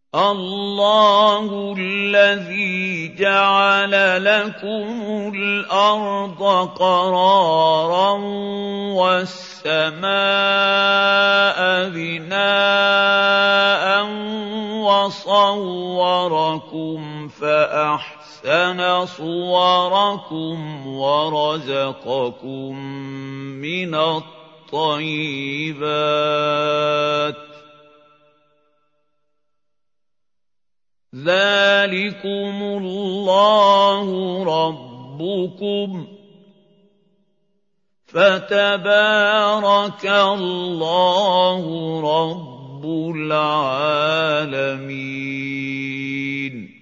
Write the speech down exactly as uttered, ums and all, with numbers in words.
اللَّهُ الَّذِي جَعَلَ لَكُمُ الْأَرْضَ قَرَارًا وَالسَّمَاءَ بِنَاءً وَصَوَّرَكُمْ فَأَحْسَنَ صُوَرَكُمْ وَرَزَقَكُم مِّنَ الطَّيِّبَاتِ ۚ ذَٰلِكُمُ اللَّهُ رَبُّكُمْ ۖ فَتَبَارَكَ اللَّهُ رَبُّ الْعَالَمِينَ